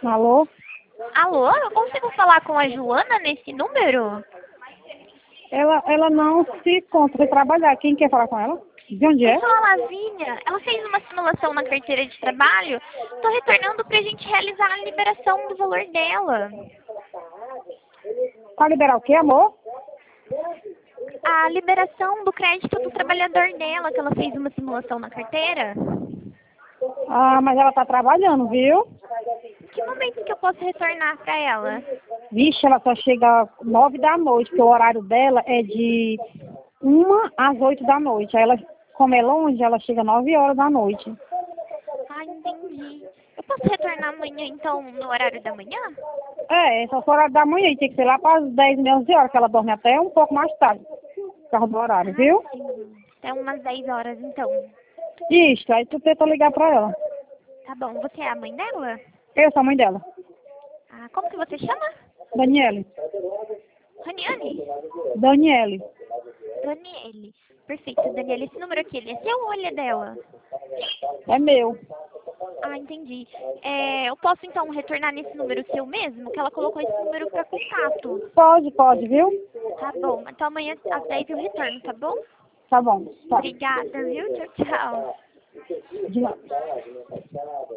Alô? Alô, eu consigo falar com a Joana nesse número? Ela não se encontra trabalhar. Quem quer falar com ela? De onde Eu é? sou a Lavínia. Ela fez uma simulação na carteira de trabalho. Estou retornando para a gente realizar a liberação do valor dela. Para liberar o quê, amor? A liberação do crédito do trabalhador dela, que ela fez uma simulação na carteira. Ah, mas ela tá trabalhando, viu? Que momento que eu posso retornar para ela? Vixe, ela só chega 9 da noite, porque o horário dela é de 1 às 8 da noite. Aí ela, como é longe, ela chega 9 horas da noite. Ah, entendi. Eu posso retornar amanhã, então, no horário da manhã? É, só o horário da manhã, e tem que ser lá para as 10, 11 horas, que ela dorme até um pouco mais tarde, por causa do horário, Ah, viu? sim. Até umas 10 horas, então. Isso, aí tu tenta ligar para ela. Tá bom. Você é a mãe dela? Eu sou a mãe dela, Ah, como que você chama? Daniele. Raniane? Daniele. Daniele. Perfeito, Daniele. Esse número aqui, ele é seu ou ele é dela? É meu. Ah, entendi. Eu posso, então, retornar nesse número seu mesmo? Que ela colocou esse número para contato. Pode, viu? Tá bom. Então, amanhã às 10 eu retorno, tá bom? Tá bom. Tá. Obrigada, viu? Tchau, tchau. De nada.